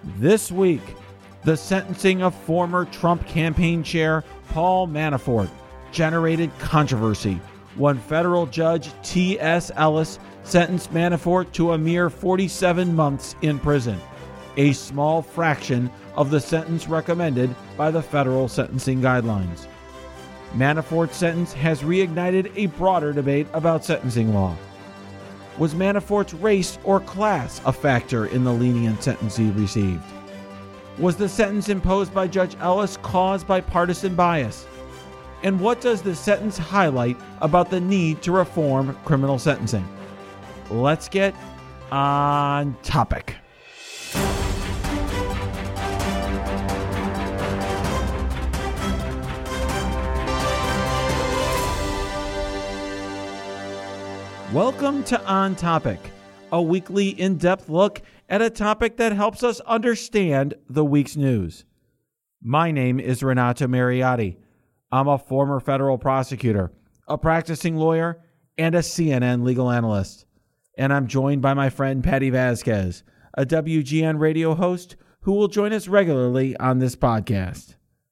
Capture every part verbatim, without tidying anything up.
This week, the sentencing of former Trump campaign chair Paul Manafort generated controversy. One federal judge, T S Ellis, sentenced Manafort to a mere forty-seven months in prison, a small fraction of the sentence recommended by the federal sentencing guidelines. Manafort's sentence has reignited a broader debate about sentencing law. Was Manafort's race or class a factor in the lenient sentence he received? Was the sentence imposed by Judge Ellis caused by partisan bias? And what does the sentence highlight about the need to reform criminal sentencing? Let's get on topic. Welcome to On Topic, a weekly in-depth look at a topic that helps us understand the week's news. My name is Renato Mariotti. I'm a former federal prosecutor, a practicing lawyer, and a C N N legal analyst. And I'm joined by my friend Patty Vasquez, a W G N radio host who will join us regularly on this podcast.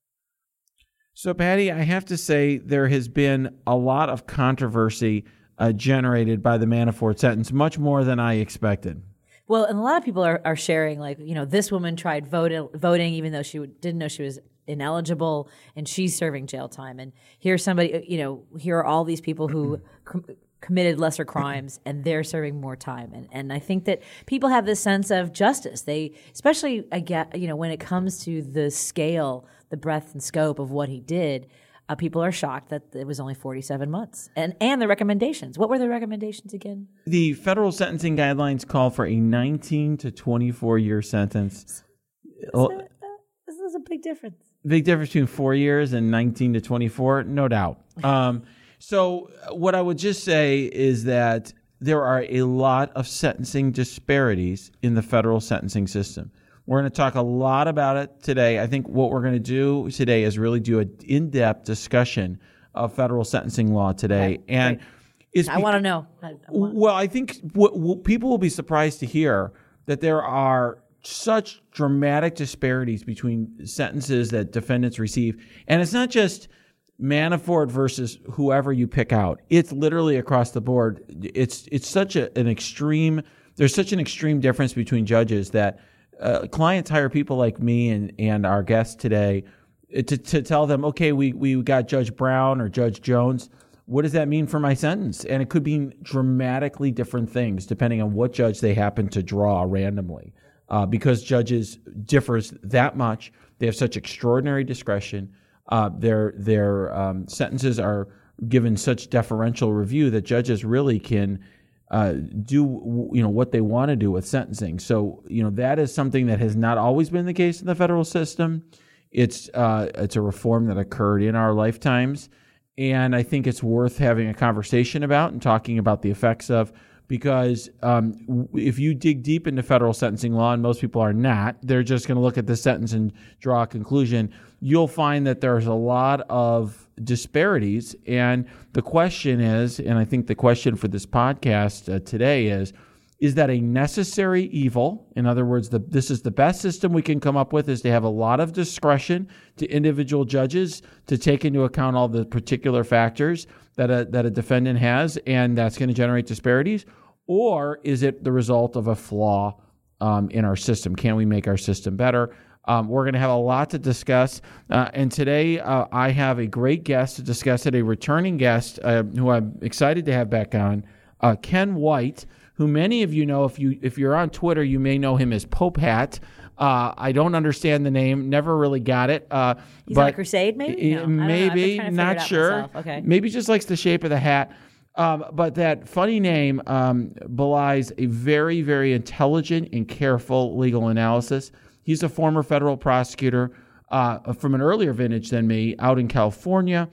So, Patty, I have to say there has been a lot of controversy Uh, generated by the Manafort sentence, much more than I expected. Well, and a lot of people are, are sharing, like, you know, this woman tried vote, voting even though she didn't know she was ineligible, and she's serving jail time. And here's somebody, you know, here are all these people who com- committed lesser crimes, and they're serving more time. And and I think that people have this sense of justice. They, especially, I get, you know, when it comes to the scale, the breadth and scope of what he did. Uh, people are shocked that it was only forty-seven months. And and the recommendations. What were the recommendations again? The federal sentencing guidelines call for a nineteen to twenty-four year sentence. So, uh, this is a big difference. Big difference between four years and nineteen to twenty-four, no doubt. Um, so what I would just say is that there are a lot of sentencing disparities in the federal sentencing system. We're going to talk a lot about it today. I think what we're going to do today is really do an in-depth discussion of federal sentencing law today. Right, and right. it's I want to know. I, I wanna... Well, I think what, what people will be surprised to hear that there are such dramatic disparities between sentences that defendants receive. And it's not just Manafort versus whoever you pick out. It's literally across the board. It's it's such a, an extreme, there's such an extreme difference between judges that Uh, clients hire people like me and, and our guests today to, to tell them, okay, we, we got Judge Brown or Judge Jones. What does that mean for my sentence? And it could mean dramatically different things depending on what judge they happen to draw randomly. Uh, because judges differs that much. They have such extraordinary discretion. Uh, their their um, sentences are given such deferential review that judges really can Uh, do you know what they want to do with sentencing. So you know that is something that has not always been the case in the federal system. It's uh, it's a reform that occurred in our lifetimes, and I think it's worth having a conversation about and talking about the effects of. Because um, if you dig deep into federal sentencing law, and most people are not, they're just going to look at the sentence and draw a conclusion. You'll find that there's a lot of disparities. And the question is, and I think the question for this podcast uh, today is, is that a necessary evil? In other words, the, this is the best system we can come up with, is to have a lot of discretion to individual judges to take into account all the particular factors that a, that a defendant has, and that's going to generate disparities? Or is it the result of a flaw um, in our system? Can we make our system better? Um, we're going to have a lot to discuss. Uh, and today uh, I have a great guest to discuss it, a returning guest uh, who I'm excited to have back on, uh, Ken White, who many of you know. If, you, if you're on Twitter, you may know him as Pope Hat. Uh, I don't understand the name, never really got it. Uh, He's but on a crusade, maybe? No, maybe, not sure. Okay. Maybe just likes the shape of the hat. Um, but that funny name um, belies a very, very intelligent and careful legal analysis. He's a former federal prosecutor uh, from an earlier vintage than me, out in California,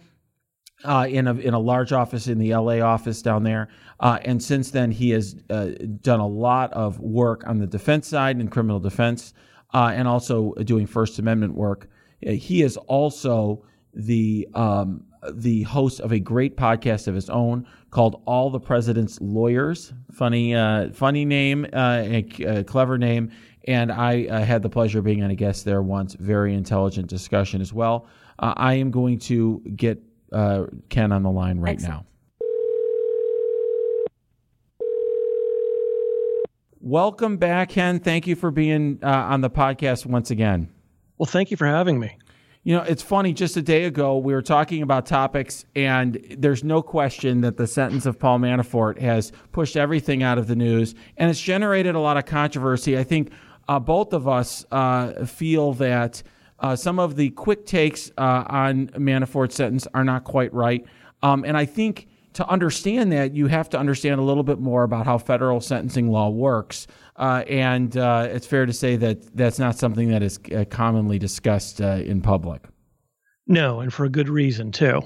uh, in a in a large office in the L A office down there. Uh, and since then, he has uh, done a lot of work on the defense side in criminal defense, uh, and also doing First Amendment work. Uh, he is also the um, the host of a great podcast of his own called All the President's Lawyers. Funny, uh, funny name, uh, a, a clever name. And I uh, had the pleasure of being on a guest there once. Very intelligent discussion as well. Uh, I am going to get uh, Ken on the line right Excellent. now. Welcome back, Ken. Thank you for being uh, on the podcast once again. Well, thank you for having me. You know, it's funny, just a day ago, we were talking about topics, and there's no question that the sentence of Paul Manafort has pushed everything out of the news, and it's generated a lot of controversy. I think uh, both of us uh, feel that uh, some of the quick takes uh, on Manafort's sentence are not quite right. Um, and I think to understand that, you have to understand a little bit more about how federal sentencing law works. Uh, and uh, it's fair to say that that's not something that is uh, commonly discussed uh, in public. No, and for a good reason, too.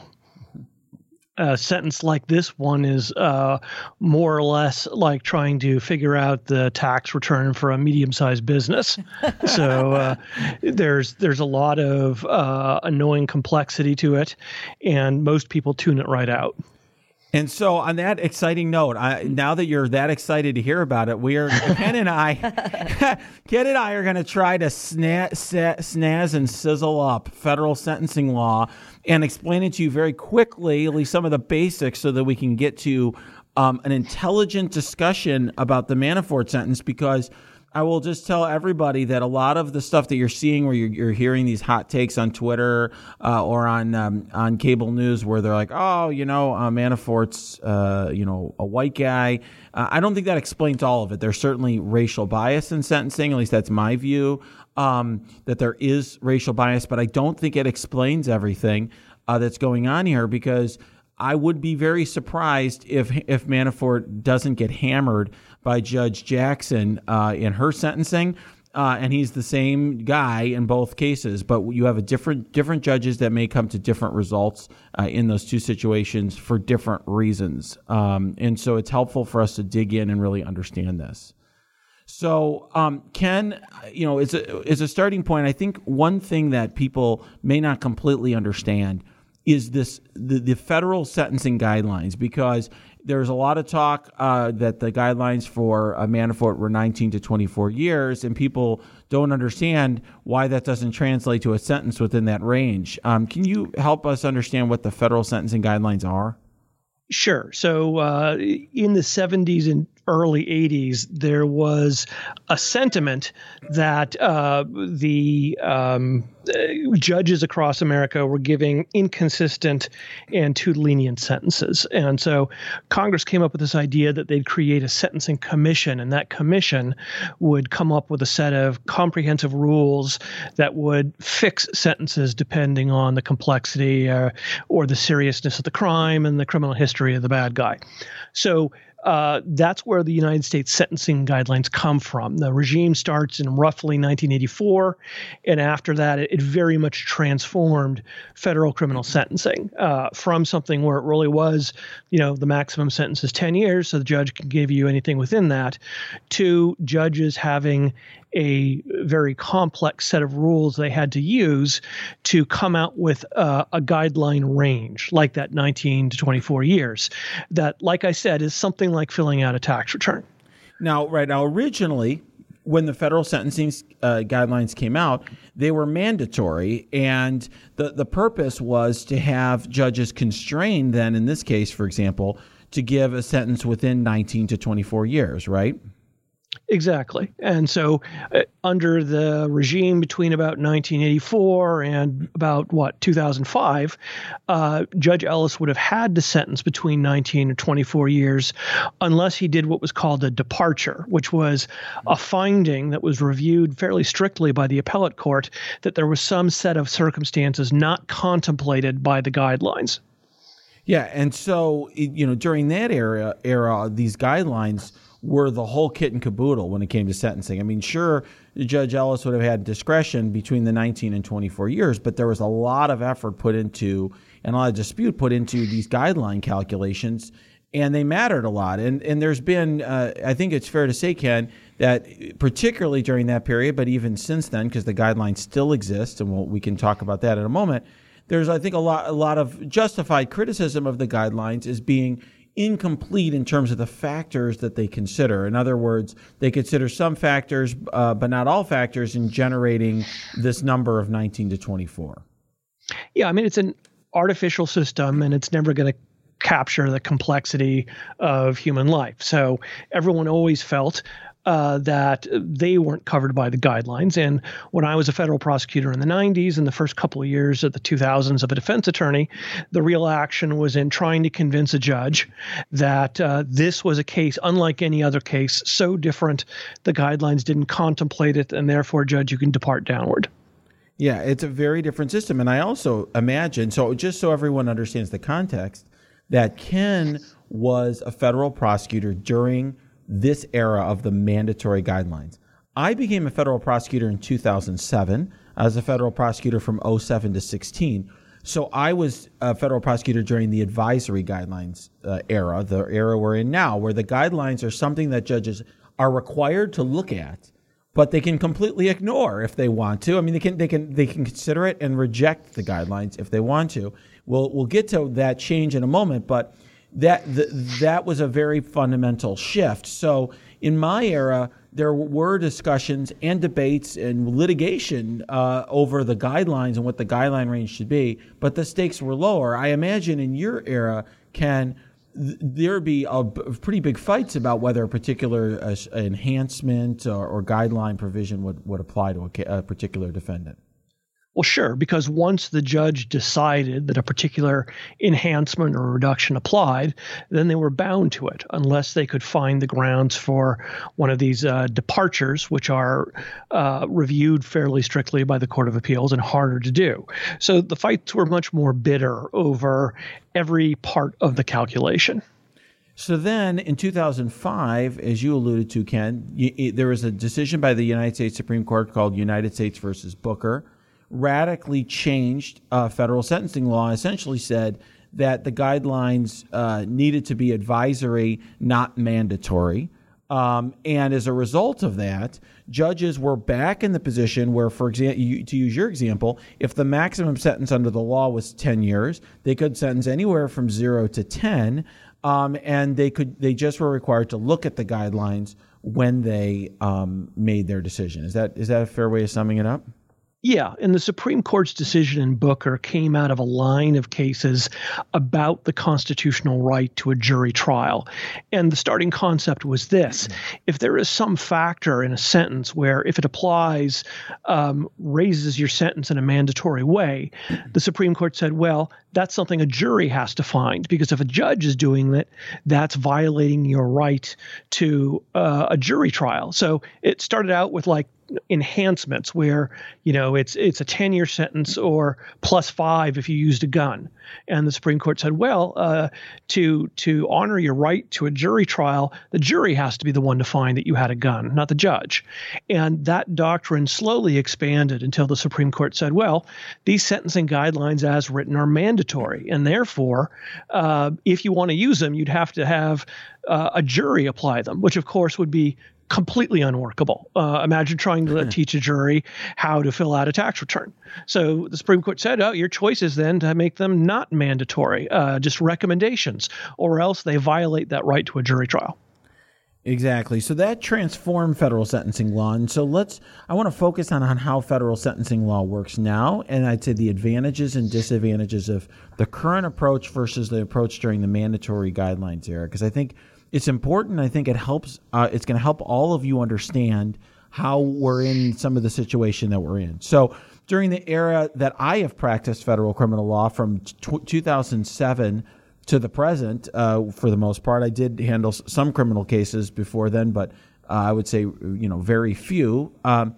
A sentence like this one is uh, more or less like trying to figure out the tax return for a medium-sized business. so uh, there's there's a lot of uh, annoying complexity to it, and most people tune it right out. And so on that exciting note, I, now that you're that excited to hear about it, we are, Ken and I, Ken and I are going to try to sna- sa- snaz and sizzle up federal sentencing law and explain it to you very quickly, at least some of the basics, so that we can get to um, an intelligent discussion about the Manafort sentence, because I will just tell everybody that a lot of the stuff that you're seeing, where you're, you're hearing these hot takes on Twitter uh, or on um, on cable news, where they're like, "Oh, you know, uh, Manafort's, uh, you know, a white guy." Uh, I don't think that explains all of it. There's certainly racial bias in sentencing. At least that's my view. Um, that there is racial bias, but I don't think it explains everything uh, that's going on here, because I would be very surprised if if Manafort doesn't get hammered by Judge Jackson uh, in her sentencing, uh, and he's the same guy in both cases. But you have a different different judges that may come to different results uh, in those two situations for different reasons, um, and so it's helpful for us to dig in and really understand this. So, um, Ken, you know, as a, as a starting point, I think one thing that people may not completely understand is this the, the federal sentencing guidelines, because there's a lot of talk uh, that the guidelines for uh, Manafort were nineteen to twenty-four years, and people don't understand why that doesn't translate to a sentence within that range. Um, can you help us understand what the federal sentencing guidelines are? Sure. So uh, in the seventies and early eighties, there was a sentiment that uh, the um, judges across America were giving inconsistent and too lenient sentences. And so Congress came up with this idea that they'd create a sentencing commission, and that commission would come up with a set of comprehensive rules that would fix sentences depending on the complexity uh, or the seriousness of the crime and the criminal history of the bad guy. So Uh, that's where the United States sentencing guidelines come from. The regime starts in roughly nineteen eighty-four, and after that, it, it very much transformed federal criminal sentencing uh, from something where it really was, you know, the maximum sentence is ten years, so the judge can give you anything within that, to judges having a very complex set of rules they had to use to come out with uh, a guideline range like that nineteen to twenty-four years that, like I said, is something like filling out a tax return. Now, right now, originally, when the federal sentencing uh, guidelines came out, they were mandatory, and the, the purpose was to have judges constrained then, in this case, for example, to give a sentence within nineteen to twenty-four years, right? Exactly. And so uh, under the regime between about nineteen eighty-four and about, what, two thousand five, uh, Judge Ellis would have had to sentence between nineteen and twenty-four years unless he did what was called a departure, which was a finding that was reviewed fairly strictly by the appellate court that there was some set of circumstances not contemplated by the guidelines. Yeah. And so, you know, during that era, era, these guidelines were the whole kit and caboodle when it came to sentencing. I mean, sure, Judge Ellis would have had discretion between the nineteen and twenty-four years, but there was a lot of effort put into and a lot of dispute put into these guideline calculations, and they mattered a lot. And and there's been, uh, I think it's fair to say, Ken, that particularly during that period, but even since then, because the guidelines still exist, and we'll, we can talk about that in a moment, there's, I think, a lot, a lot of justified criticism of the guidelines as being incomplete in terms of the factors that they consider. In other words, they consider some factors, uh, but not all factors in generating this number of nineteen to twenty-four. Yeah, I mean, it's an artificial system, and it's never going to capture the complexity of human life. So everyone always felt uh, that they weren't covered by the guidelines. And when I was a federal prosecutor in the nineties and the first couple of years of the two thousands of a defense attorney, the real action was in trying to convince a judge that uh, this was a case unlike any other case, so different the guidelines didn't contemplate it, and therefore, judge, you can depart downward. Yeah, it's a very different system. And I also imagine, so just so everyone understands the context, that Ken was a federal prosecutor during this era of the mandatory guidelines. I became a federal prosecutor in two thousand seven. I was a federal prosecutor from oh seven to sixteen. So I was a federal prosecutor during the advisory guidelines uh, era, the era we're in now, where the guidelines are something that judges are required to look at, but they can completely ignore if they want to. I mean, they can they can they can consider it and reject the guidelines if they want to. We'll we'll get to that change in a moment, but that the, that was a very fundamental shift. So in my era, there were discussions and debates and litigation uh, over the guidelines and what the guideline range should be, but the stakes were lower. I imagine in your era, Ken, th- there'd be a b- pretty big fights about whether a particular uh, enhancement or, or guideline provision would, would apply to a, ca- a particular defendant. Well, sure, because once the judge decided that a particular enhancement or reduction applied, then they were bound to it unless they could find the grounds for one of these uh, departures, which are uh, reviewed fairly strictly by the Court of Appeals and harder to do. So the fights were much more bitter over every part of the calculation. So then in two thousand five, as you alluded to, Ken, you, it, there was a decision by the United States Supreme Court called United States versus Booker, radically changed uh, federal sentencing law, essentially said that the guidelines uh, needed to be advisory, not mandatory. Um, and as a result of that, judges were back in the position where, for example, to use your example, if the maximum sentence under the law was ten years, they could sentence anywhere from zero to ten, um, and they could they just were required to look at the guidelines when they um, made their decision. Is that is that a fair way of summing it up? Yeah, and the Supreme Court's decision in Booker came out of a line of cases about the constitutional right to a jury trial. And the starting concept was this. If there is some factor in a sentence where, if it applies, um, raises your sentence in a mandatory way, the Supreme Court said, well, that's something a jury has to find, because if a judge is doing that, that's violating your right to uh, a jury trial. So it started out with like enhancements where, you know, it's it's a ten-year sentence or plus five if you used a gun. And the Supreme Court said, well, uh, to to honor your right to a jury trial, the jury has to be the one to find that you had a gun, not the judge. And that doctrine slowly expanded until the Supreme Court said, well, these sentencing guidelines as written are mandatory. And therefore, uh, if you want to use them, you'd have to have uh, a jury apply them, which, of course, would be completely unworkable. Uh, imagine trying to teach a jury how to fill out a tax return. So the Supreme Court said, oh, your choice is then to make them not mandatory, uh, just recommendations, or else they violate that right to a jury trial. Exactly. So that transformed federal sentencing law. And so let's, I want to focus on, on how federal sentencing law works now. And I'd say the advantages and disadvantages of the current approach versus the approach during the mandatory guidelines era. Because I think it's important. I think it helps. Uh, it's going to help all of you understand how we're in some of the situation that we're in. So during the era that I have practiced federal criminal law from t- two thousand seven to the present, uh, for the most part, I did handle some criminal cases before then, but uh, I would say, you know, very few. Um,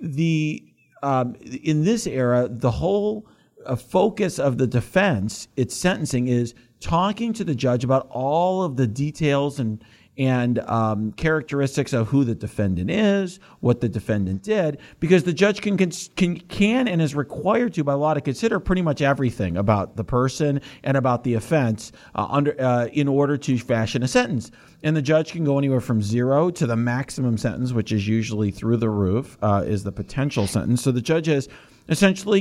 the um, in this era, the whole uh, focus of the defense, its sentencing, is talking to the judge about all of the details and and um, characteristics of who the defendant is, what the defendant did, because the judge can, can can and is required to by law to consider pretty much everything about the person and about the offense uh, under uh, in order to fashion a sentence. And the judge can go anywhere from zero to the maximum sentence, which is usually through the roof, uh, is the potential sentence. So the judge has essentially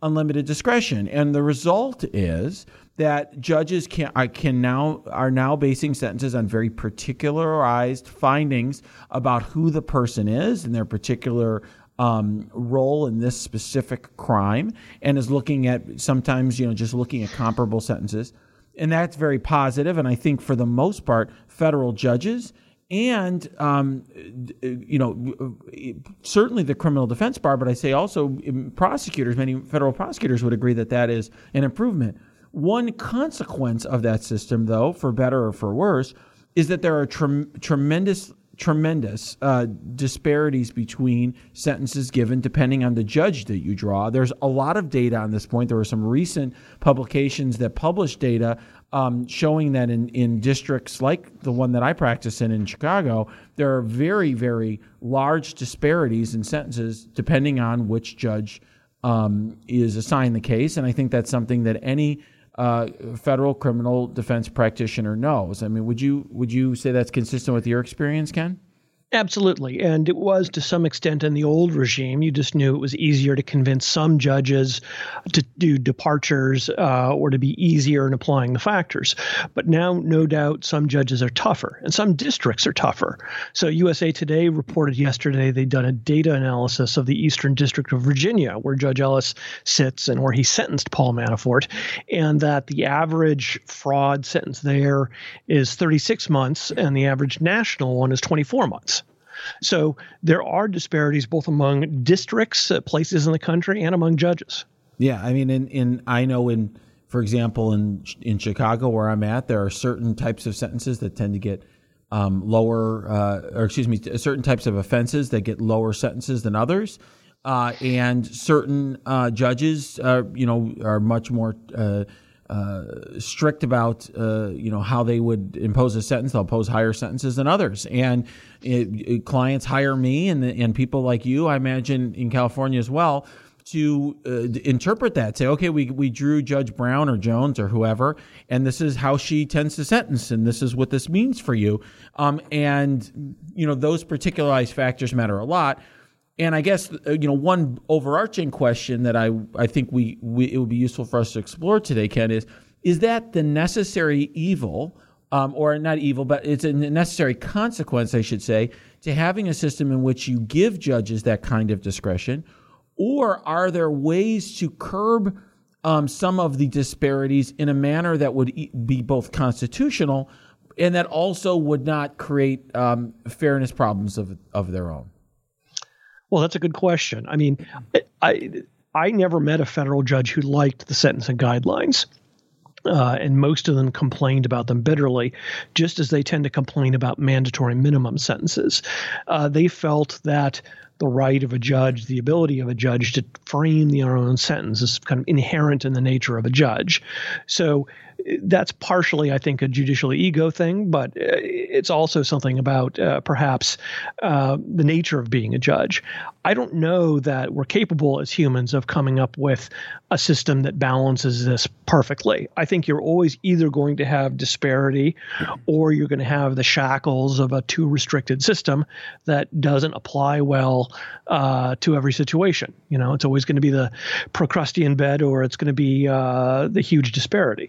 unlimited discretion. And the result is that judges can, I can now are now basing sentences on very particularized findings about who the person is and their particular um, role in this specific crime, and is looking at sometimes, you know, just looking at comparable sentences. And that's very positive. And I think for the most part, federal judges and, um, you know, certainly the criminal defense bar, but I say also prosecutors, many federal prosecutors would agree that that is an improvement. One consequence of that system, though, for better or for worse, is that there are tre- tremendous, tremendous uh, disparities between sentences given depending on the judge that you draw. There's a lot of data on this point. There were some recent publications that published data um, showing that in, in districts like the one that I practice in in Chicago, there are very, very large disparities in sentences depending on which judge um, is assigned the case. And I think that's something that any Uh, federal criminal defense practitioner knows. I mean, would you would you say that's consistent with your experience, Ken? Absolutely. And it was to some extent in the old regime. You just knew it was easier to convince some judges to do departures uh, or to be easier in applying the factors. But now, no doubt, some judges are tougher and some districts are tougher. So U S A Today reported yesterday they'd done a data analysis of the Eastern District of Virginia, where Judge Ellis sits and where he sentenced Paul Manafort, and that the average fraud sentence there is thirty-six months and the average national one is twenty-four months. So there are disparities both among districts, uh, places in the country, and among judges. Yeah, I mean, in, in I know in, for example, in in Chicago where I'm at, there are certain types of sentences that tend to get um, lower, uh, or excuse me, certain types of offenses that get lower sentences than others, uh, and certain uh, judges, uh, you know, are much more Uh, Uh, strict about uh, you know how they would impose a sentence. They'll impose higher sentences than others, and it, it, clients hire me and and people like you, I imagine in California as well, to uh, interpret that. Say, okay, we we drew Judge Brown or Jones or whoever, and this is how she tends to sentence, and this is what this means for you. Um, and you know those particularized factors matter a lot. And I guess, you know, one overarching question that I, I think we, we it would be useful for us to explore today, Ken, is, is that the necessary evil, um, or not evil, but it's a necessary consequence, I should say, to having a system in which you give judges that kind of discretion? Or are there ways to curb um, some of the disparities in a manner that would be both constitutional and that also would not create um, fairness problems of of their own? Well, that's a good question. I mean, I I never met a federal judge who liked the sentencing guidelines, uh, and most of them complained about them bitterly, just as they tend to complain about mandatory minimum sentences. Uh, they felt that the right of a judge, the ability of a judge to frame their own sentence is kind of inherent in the nature of a judge. So that's partially, I think, a judicial ego thing, but it's also something about uh, perhaps uh, the nature of being a judge. I don't know that we're capable as humans of coming up with a system that balances this perfectly. I think you're always either going to have disparity or you're going to have the shackles of a too restricted system that doesn't apply well uh, to every situation. You know, it's always going to be the Procrustean bed or it's going to be uh, the huge disparity.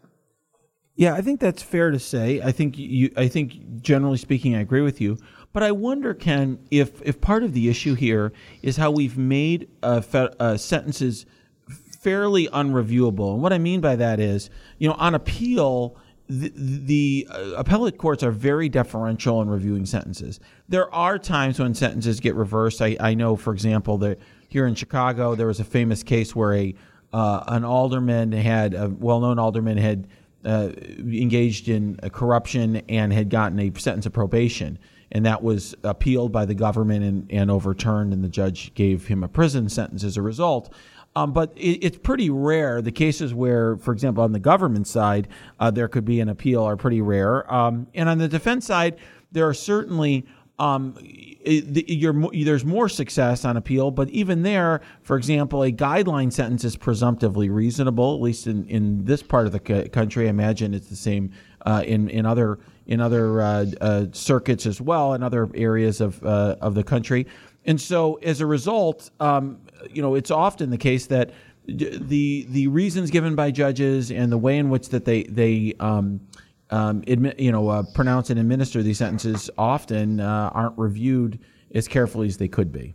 Yeah, I think that's fair to say. I think you. I think generally speaking, I agree with you. But I wonder, Ken, if if part of the issue here is how we've made uh, fe- uh, sentences fairly unreviewable. And what I mean by that is, you know, on appeal, the, the uh, appellate courts are very deferential in reviewing sentences. There are times when sentences get reversed. I, I know, for example, that here in Chicago, there was a famous case where a uh, an alderman had a well-known alderman had. Uh, engaged in uh, corruption and had gotten a sentence of probation, and that was appealed by the government and, and overturned, and the judge gave him a prison sentence as a result. Um, but it, it's pretty rare. The cases where, for example, on the government side, uh, there could be an appeal are pretty rare. Um, and on the defense side, there are certainly um, it, you're, there's more success on appeal, but even there, for example, a guideline sentence is presumptively reasonable, at least in, in this part of the c- country. I imagine it's the same uh, in in other in other uh, uh, circuits as well, in other areas of uh, of the country. And so, as a result, um, you know, it's often the case that the the reasons given by judges and the way in which that they they um, um, admit, you know uh, pronounce and administer these sentences often uh, aren't reviewed as carefully as they could be.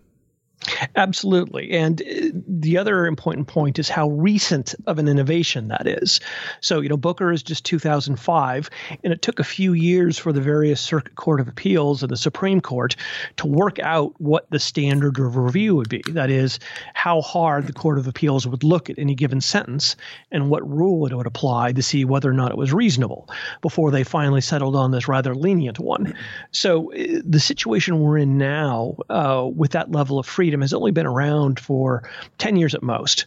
Absolutely. And the other important point is how recent of an innovation that is. So, you know, Booker is just two thousand five, and it took a few years for the various Circuit Court of Appeals and the Supreme Court to work out what the standard of review would be. That is, how hard the Court of Appeals would look at any given sentence and what rule it would apply to see whether or not it was reasonable before they finally settled on this rather lenient one. So uh, the situation we're in now uh, with that level of freedom has only been around for ten years at most.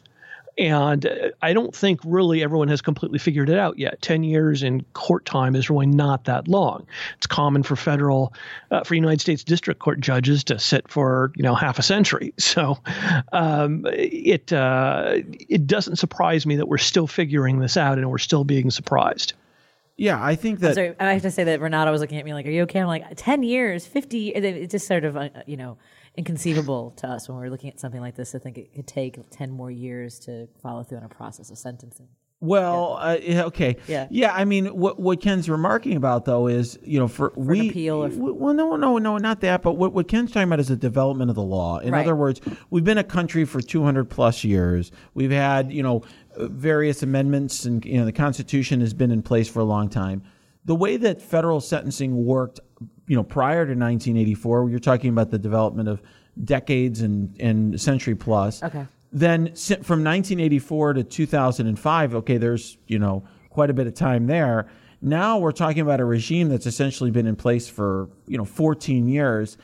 And uh, I don't think really everyone has completely figured it out yet. ten years in court time is really not that long. It's common for federal, uh, for United States District Court judges to sit for, you know, half a century. So um, it, uh, it doesn't surprise me that we're still figuring this out and we're still being surprised. Yeah, I think that. Sorry, I have to say that Renato was looking at me like, "Are you okay?" I'm like, ten years, fifty. It's just sort of, uh, you know, inconceivable to us when we're looking at something like this to think it could take ten more years to follow through on a process of sentencing. Well, yeah. Uh, yeah, okay, yeah, yeah. I mean, what what Ken's remarking about though is, you know, for, for we an appeal. Or for, well, no, no, no, not that. But what what Ken's talking about is the development of the law. In right. other words, we've been a country for two hundred plus years. We've had, you know, various amendments, and you know, the Constitution has been in place for a long time. The way that federal sentencing worked, you know, prior to nineteen eighty-four, you're talking about the development of decades and, and century plus. Okay. Then from nineteen eighty-four to two thousand five, okay, there's, you know, quite a bit of time there. Now we're talking about a regime that's essentially been in place for, you know, fourteen years.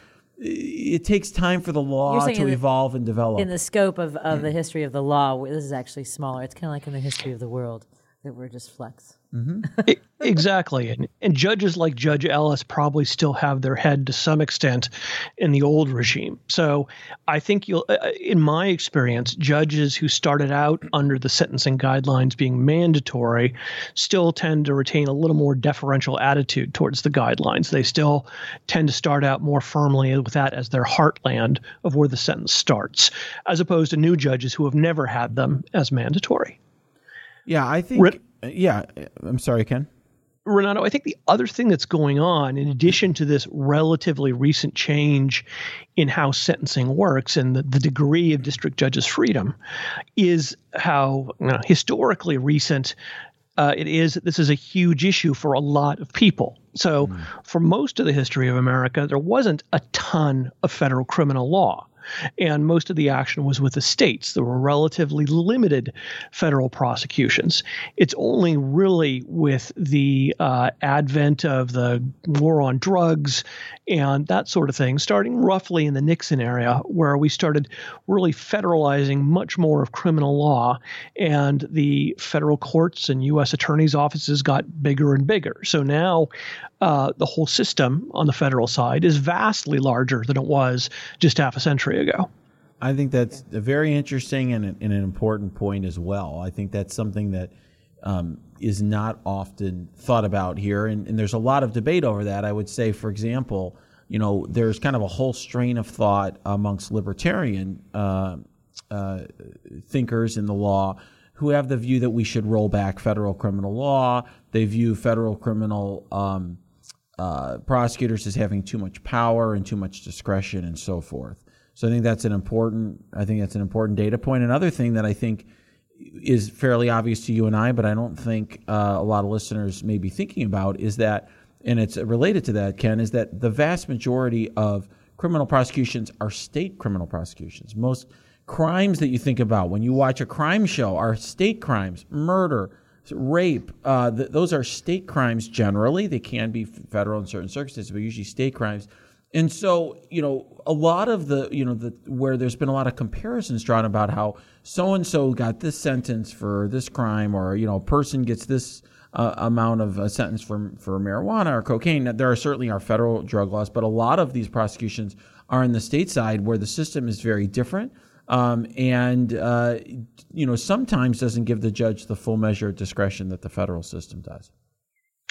It takes time for the law to evolve and develop. In the scope of, of the history of the law, this is actually smaller. It's kind of like in the history of the world that we're just flex. Mm-hmm. it, exactly. And, and judges like Judge Ellis probably still have their head to some extent in the old regime. So I think you'll, uh, in my experience, judges who started out under the sentencing guidelines being mandatory still tend to retain a little more deferential attitude towards the guidelines. They still tend to start out more firmly with that as their heartland of where the sentence starts, as opposed to new judges who have never had them as mandatory. Yeah, I think. Ren- yeah, I'm sorry, Ken. Renato, I think the other thing that's going on, in addition to this relatively recent change in how sentencing works and the, the degree of district judges' freedom, is how you know, historically recent uh, it is that this is a huge issue for a lot of people. So, mm. for most of the history of America, there wasn't a ton of federal criminal law. And most of the action was with the states. There were relatively limited federal prosecutions. It's only really with the uh, advent of the war on drugs and that sort of thing, starting roughly in the Nixon era, where we started really federalizing much more of criminal law, and the federal courts and U S attorneys' offices got bigger and bigger. So now uh, the whole system on the federal side is vastly larger than it was just half a century ago. I think that's a very interesting and, and an important point as well. I think that's something that um, is not often thought about here, and, and there's a lot of debate over that. I would say, for example, you know, there's kind of a whole strain of thought amongst libertarian uh, uh, thinkers in the law who have the view that we should roll back federal criminal law. They view federal criminal um, uh, prosecutors as having too much power and too much discretion and so forth. So I think that's an important. I think that's an important data point. Another thing that I think is fairly obvious to you and I, but I don't think uh, a lot of listeners may be thinking about, is that, and it's related to that, Ken, is that the vast majority of criminal prosecutions are state criminal prosecutions. Most crimes that you think about when you watch a crime show are state crimes, murder, rape. Uh, th- those are state crimes generally. They can be federal in certain circumstances, but usually state crimes. And so, you know, a lot of the, you know, the where there's been a lot of comparisons drawn about how so-and-so got this sentence for this crime, or, you know, a person gets this uh, amount of a sentence for, for marijuana or cocaine. There are certainly are federal drug laws, but a lot of these prosecutions are in the state side where the system is very different. Um, and, uh, you know, sometimes doesn't give the judge the full measure of discretion that the federal system does.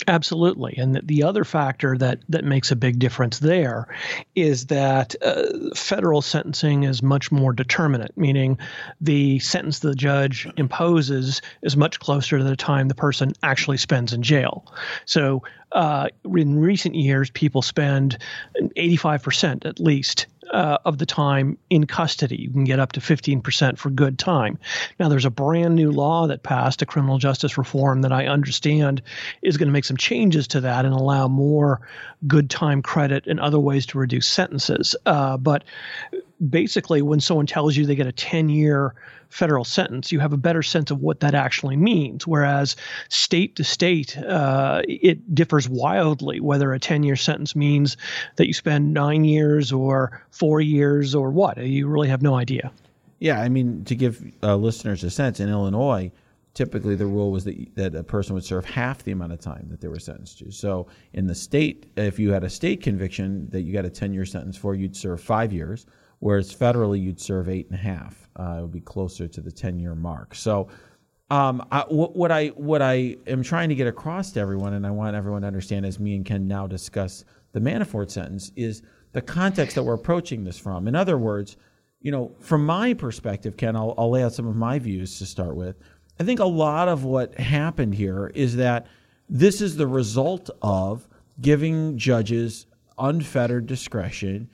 Absolutely. And the, the other factor that, that makes a big difference there is that uh, federal sentencing is much more determinate, meaning the sentence the judge imposes is much closer to the time the person actually spends in jail. So uh, in recent years, people spend eighty-five percent at least Uh, of the time in custody. You can get up to fifteen percent for good time. Now, there's a brand new law that passed, a criminal justice reform, that I understand is going to make some changes to that and allow more good time credit and other ways to reduce sentences. Uh, but basically, when someone tells you they get a ten-year federal sentence, you have a better sense of what that actually means. Whereas state to state, uh, it differs wildly whether a ten-year sentence means that you spend nine years or four years or what. You really have no idea. Yeah, I mean, to give uh, listeners a sense, in Illinois, typically the rule was that, that a person would serve half the amount of time that they were sentenced to. So in the state, if you had a state conviction that you got a ten-year sentence for, you'd serve five years. Whereas federally, you'd serve eight and a half. Uh, it would be closer to the ten-year mark. So, um, I, what, what I what I am trying to get across to everyone, and I want everyone to understand, as me and Ken now discuss the Manafort sentence, is the context that we're approaching this from. In other words, you know, from my perspective, Ken, I'll, I'll lay out some of my views to start with. I think a lot of what happened here is that this is the result of giving judges unfettered discretion,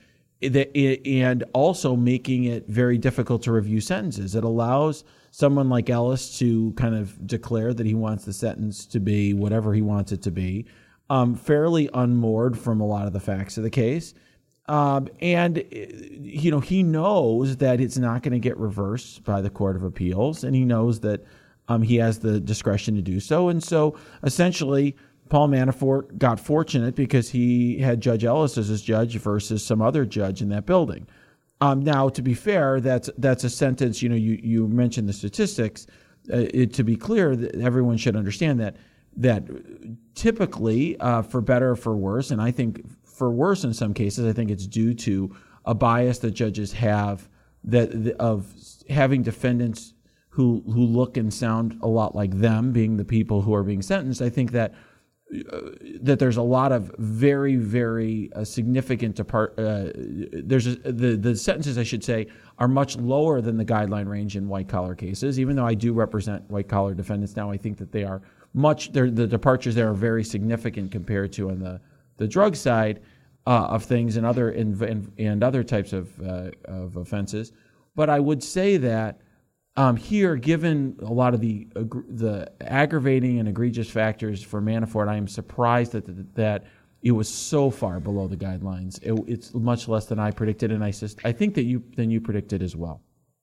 and also making it very difficult to review sentences. It allows someone like Ellis to kind of declare that he wants the sentence to be whatever he wants it to be, um, fairly unmoored from a lot of the facts of the case. Um, and, you know, he knows that it's not going to get reversed by the Court of Appeals, and he knows that um, he has the discretion to do so. And so essentially, Paul Manafort got fortunate because he had Judge Ellis as his judge versus some other judge in that building. Um, now, to be fair, that's that's a sentence. You know, you, you mentioned the statistics. Uh, it, to be clear, that everyone should understand that that typically, uh, for better or for worse, and I think for worse in some cases, I think it's due to a bias that judges have that of having defendants who who look and sound a lot like them being the people who are being sentenced. I think that. Uh, that there's a lot of very, very uh, significant depart. Uh, there's a, the the sentences, I should say, are much lower than the guideline range in white collar cases. Even though I do represent white collar defendants now, I think that they are much. The departures there are very significant compared to on the the drug side uh, of things and other and, and, and other types of uh, of offenses. But I would say that. Um, here, given a lot of the the aggravating and egregious factors for Manafort, I am surprised that that it was so far below the guidelines. It, it's much less than I predicted, and I I think that you than you predicted as well.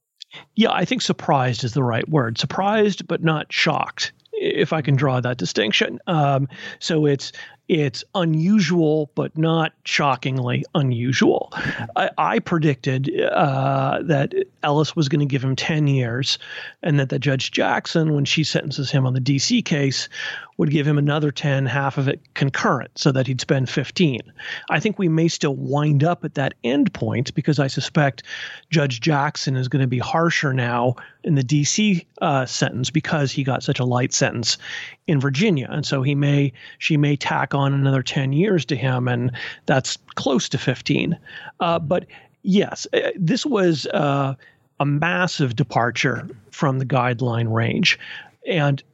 Yeah, I think surprised is the right word. Surprised, but not shocked, if I can draw that distinction. Um, so it's it's unusual, but not shockingly unusual. I, I predicted uh, that Ellis was going to give him ten years, and that the Judge Jackson, when she sentences him on the D C case, would give him another ten, half of it concurrent, so that he'd spend fifteen. I think we may still wind up at that end point because I suspect Judge Jackson is going to be harsher now in the D C uh, sentence because he got such a light sentence in Virginia. And so he may, she may tack on another ten years to him, and that's close to fifteen. Uh, but yes, this was uh, a massive departure from the guideline range. And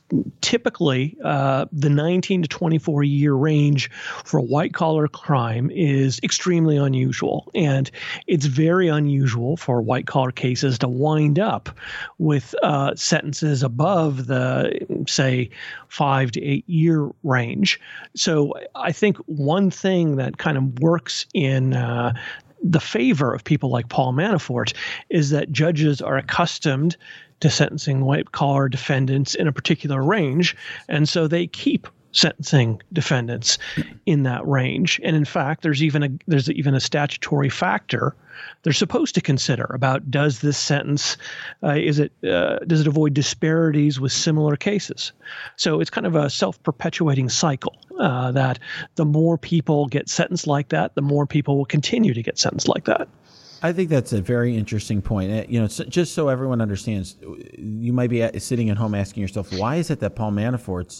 typically, uh, the nineteen to twenty-four year range for a white collar crime is extremely unusual. And it's very unusual for white collar cases to wind up with uh, sentences above the, say, five to eight year range. So I think one thing that kind of works in uh, the favor of people like Paul Manafort is that judges are accustomed to sentencing white-collar defendants in a particular range, and so they keep sentencing defendants in that range. And in fact, there's even a there's even a statutory factor they're supposed to consider about does this sentence uh, is it uh, does it avoid disparities with similar cases? So it's kind of a self-perpetuating cycle uh, that the more people get sentenced like that, the more people will continue to get sentenced like that. I think that's a very interesting point. You know, just so everyone understands, you might be sitting at home asking yourself, why is it that Paul Manafort's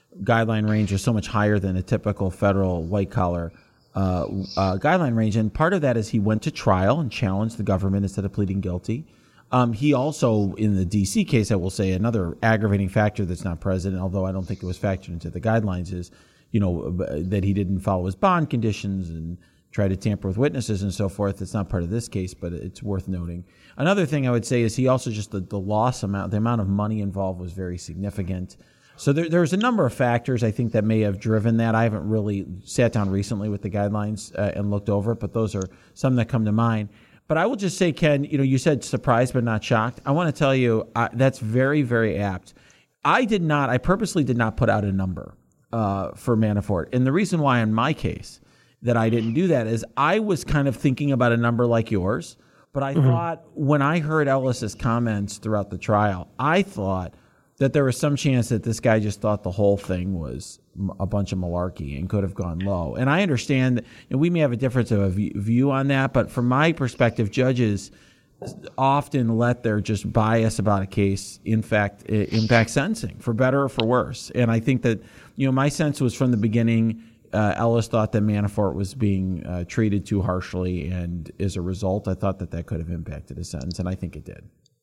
guideline range was so much higher than a typical federal white collar uh, uh, guideline range. And part of that is he went to trial and challenged the government instead of pleading guilty. Um, he also, in the D C case, I will say another aggravating factor that's not present, although I don't think it was factored into the guidelines, is, you know, that he didn't follow his bond conditions and try to tamper with witnesses and so forth. It's not part of this case, but it's worth noting. Another thing I would say is he also just the, the loss amount, the amount of money involved was very significant. So there, there's a number of factors I think that may have driven that. I haven't really sat down recently with the guidelines uh, and looked over it, but those are some that come to mind. But I will just say, Ken, you know, you said surprised but not shocked. I want to tell you uh, that's very, very apt. I did not, I purposely did not put out a number uh, for Manafort. And the reason why in my case that I didn't do that is I was kind of thinking about a number like yours. But I mm-hmm. thought when I heard Ellis's comments throughout the trial, I thought that there was some chance that this guy just thought the whole thing was a bunch of malarkey and could have gone low. And I understand that, and we may have a difference of a view on that, but from my perspective, judges often let their just bias about a case, in fact, impact sentencing, for better or for worse. And I think that, you know, my sense was from the beginning, uh, Ellis thought that Manafort was being uh, treated too harshly, and as a result, I thought that that could have impacted his sentence, and I think it did.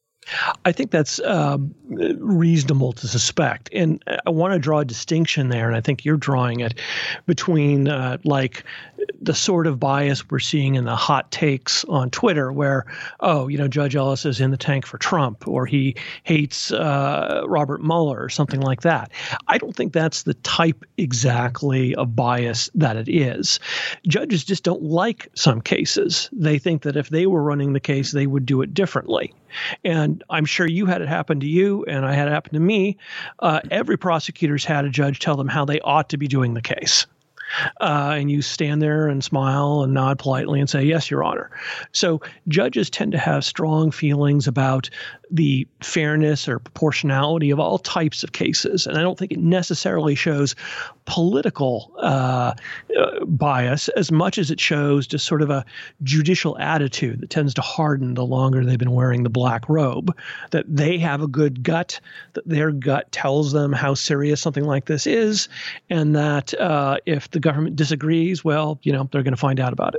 I think that's um, reasonable to suspect. And I want to draw a distinction there, and I think you're drawing it, between uh, like the sort of bias we're seeing in the hot takes on Twitter where, oh, you know, Judge Ellis is in the tank for Trump, or he hates uh, Robert Mueller or something like that. I don't think that's the type exactly of bias that it is. Judges just don't like some cases. They think that if they were running the case, they would do it differently. And I'm sure you had it happen to you, and I had it happen to me. Uh, every prosecutor's had a judge tell them how they ought to be doing the case. Uh, and you stand there and smile and nod politely and say, yes, Your Honor. So judges tend to have strong feelings about the fairness or proportionality of all types of cases. And I don't think it necessarily shows political uh, uh, bias as much as it shows just sort of a judicial attitude that tends to harden the longer they've been wearing the black robe, that they have a good gut, that their gut tells them how serious something like this is, and that uh, if the government disagrees, well, you know, they're going to find out about it.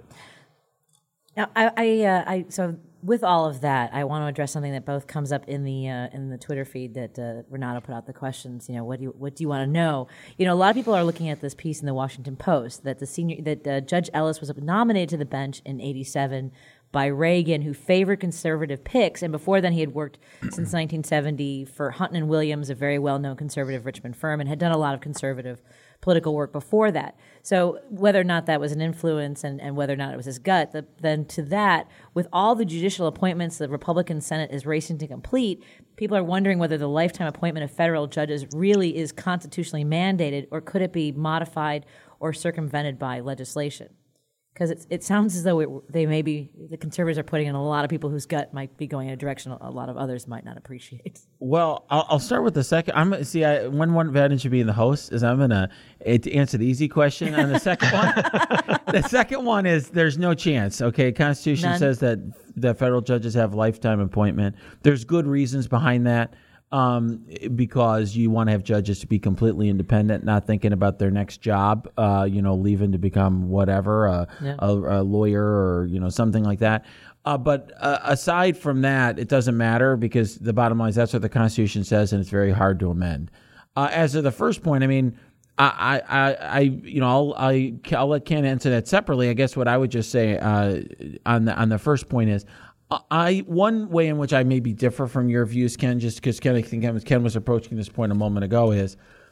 Now, I, I, uh, I so with all of that, I want to address something that both comes up in the uh, in the Twitter feed that uh, Renato put out the questions. You know, what do you what do you want to know? You know, a lot of people are looking at this piece in the Washington Post that the senior that uh, Judge Ellis was nominated to the bench in eighty-seven by Reagan, who favored conservative picks, and before then he had worked since nineteen seventy for Hunton and Williams, a very well-known conservative Richmond firm, and had done a lot of conservative political work before that. So whether or not that was an influence and, and whether or not it was his gut, the, then to that, with all the judicial appointments the Republican Senate is racing to complete, people are wondering whether the lifetime appointment of federal judges really is constitutionally mandated, or could it be modified or circumvented by legislation? Because it, it sounds as though it, they may be, the conservatives are putting in a lot of people whose gut might be going in a direction a lot of others might not appreciate. Well, I'll, I'll start with the second. I'm see. I, one one advantage of being the host is I'm gonna to answer the easy question. On the second one, the second one is there's no chance. Okay, Constitution None. says that that federal judges have lifetime appointment. There's good reasons behind that. Um, because you want to have judges to be completely independent, not thinking about their next job, uh, you know, leaving to become whatever, uh, yeah. a, a lawyer or, you know, something like that. Uh, but uh, aside from that, it doesn't matter, because the bottom line is that's what the Constitution says, and it's very hard to amend. Uh, as of the first point, I mean, I, I, I, you know, I'll, I, I'll let Ken answer that separately. I guess what I would just say uh, on the on the first point is, I one way in which I maybe differ from your views, Ken, just because Ken, I think Ken was approaching this point a moment ago, is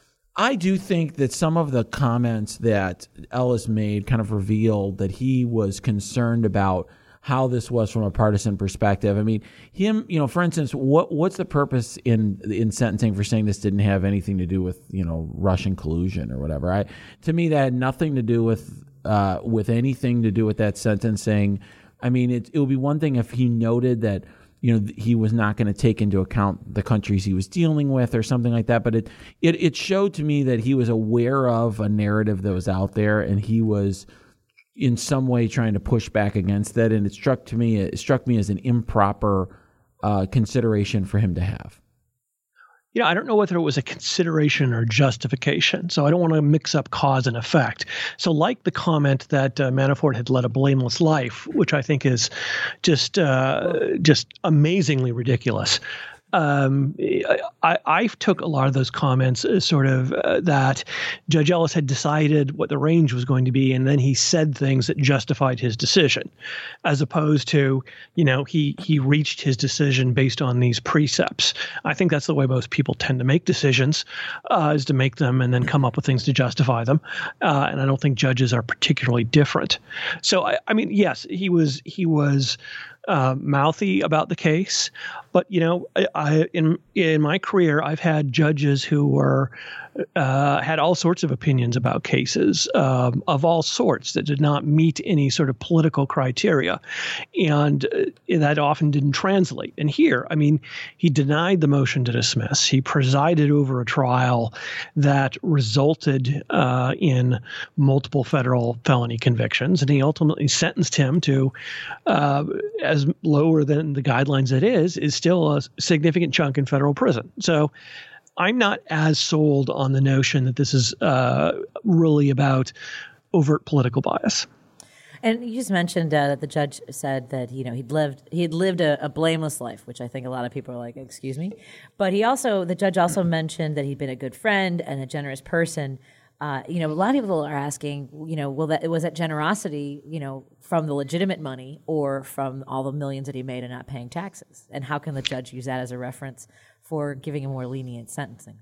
I do think that some of the comments that Ellis made kind of revealed that he was concerned about how this was from a partisan perspective. I mean, him, you know, for instance, what what's the purpose in in sentencing for saying this didn't have anything to do with, you know, Russian collusion or whatever? I to me that had nothing to do with uh, with anything to do with that sentencing. I mean, it, it would be one thing if he noted that, you know, he was not going to take into account the countries he was dealing with or something like that. But it, it it showed to me that he was aware of a narrative that was out there, and he was in some way trying to push back against it. And it struck to me, it struck me as an improper uh, consideration for him to have. you know, I don't know whether it was a consideration or justification. So I don't want to mix up cause and effect. So like the comment that uh, Manafort had led a blameless life, which I think is just uh, just amazingly ridiculous. Um, I, I took a lot of those comments as sort of uh, that Judge Ellis had decided what the range was going to be, and then he said things that justified his decision, as opposed to, you know, he he reached his decision based on these precepts. I think that's the way most people tend to make decisions, uh, is to make them and then come up with things to justify them. Uh, and I don't think judges are particularly different. So I, I mean, yes, he was he was. Uh, mouthy about the case, but you know, I, I in in my career, I've had judges who were uh, had all sorts of opinions about cases um, of all sorts that did not meet any sort of political criteria, and uh, that often didn't translate. And here, I mean, he denied the motion to dismiss. He presided over a trial that resulted uh, in multiple federal felony convictions, and he ultimately sentenced him to uh, as lower than the guidelines it is, is still a significant chunk in federal prison. So I'm not as sold on the notion that this is uh, really about overt political bias. And you just mentioned uh, that the judge said that, you know, he'd lived he'd lived a, a blameless life, which I think a lot of people are like, excuse me. But he also, the judge also mentioned that he'd been a good friend and a generous person. Uh, you know, a lot of people are asking, you know, well, that was that generosity, you know, from the legitimate money or from all the millions that he made and not paying taxes? And how can the judge use that as a reference for giving a more lenient sentencing?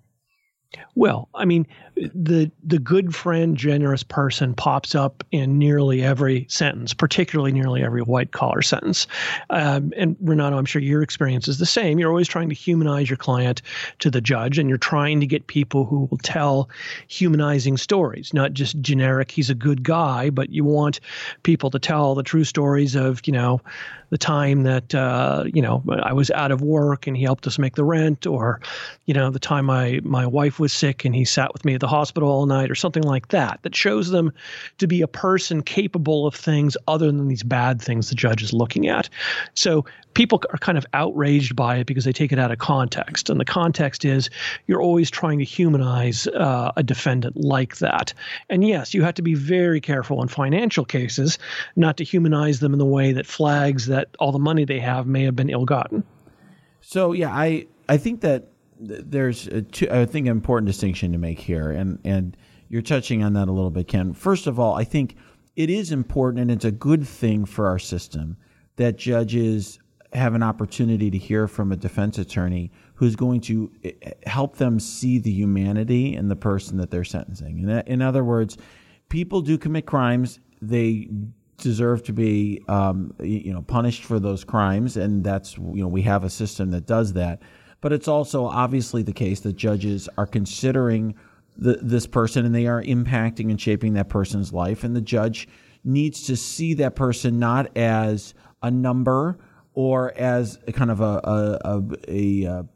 Well, I mean, the the good friend, generous person pops up in nearly every sentence, particularly nearly every white-collar sentence. Um, and Renato, I'm sure your experience is the same. You're always trying to humanize your client to the judge, and you're trying to get people who will tell humanizing stories, not just generic, he's a good guy, but you want people to tell the true stories of, you know, the time that, uh, you know, I was out of work and he helped us make the rent, or, you know, the time my, my wife was sick and he sat with me at the hospital all night, or something like that, that shows them to be a person capable of things other than these bad things the judge is looking at. So people are kind of outraged by it because they take it out of context. And the context is you're always trying to humanize uh, a defendant like that. And yes, you have to be very careful in financial cases not to humanize them in the way that flags that all the money they have may have been ill-gotten. So, yeah, I, I think that there's a two, I think an important distinction to make here. And, and you're touching on that a little bit, Ken. First of all, I think it is important and it's a good thing for our system that judges have an opportunity to hear from a defense attorney who's going to help them see the humanity in the person that they're sentencing. In, in other words, people do commit crimes. They deserve to be, um, you know, punished for those crimes, and that's, you know, we have a system that does that. But it's also obviously the case that judges are considering the, this person, and they are impacting and shaping that person's life, and the judge needs to see that person not as a number or as a kind of a a a, a,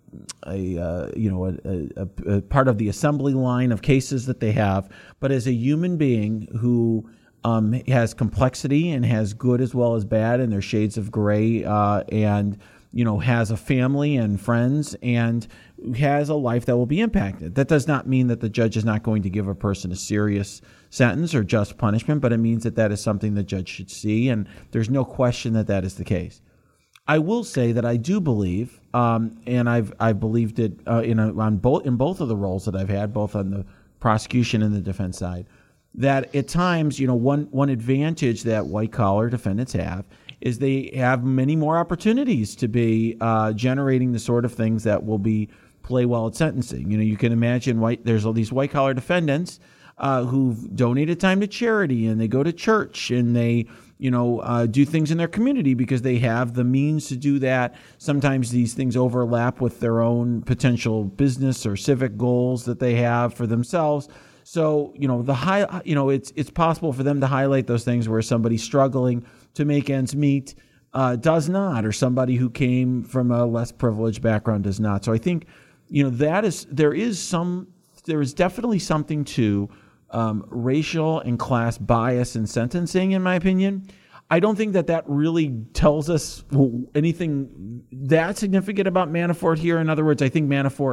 a uh, you know a, a, a part of the assembly line of cases that they have, but as a human being who um, has complexity and has good as well as bad, and there's shades of gray, uh, and you know has a family and friends and has a life that will be impacted. That does not mean that the judge is not going to give a person a serious sentence or just punishment, but it means that that is something the judge should see, and there's no question that that is the case. I will say that I do believe, um, and I've I've believed it uh, in a, on both in both of the roles that I've had, both on the prosecution and the defense side, that at times, you know, one one advantage that white collar defendants have is they have many more opportunities to be uh, generating the sort of things that will be play well at sentencing. You know, you can imagine white there's all these white collar defendants uh, who've donated time to charity, and they go to church, and they you know, uh, do things in their community because they have the means to do that. Sometimes these things overlap with their own potential business or civic goals that they have for themselves. So, you know, the high, you know, it's it's possible for them to highlight those things where somebody struggling to make ends meet uh, does not, or somebody who came from a less privileged background does not. So I think, you know, that is there is some there is definitely something to Um, racial and class bias in sentencing, in my opinion. I don't think that that really tells us anything that significant about Manafort here. In other words, I think Manafort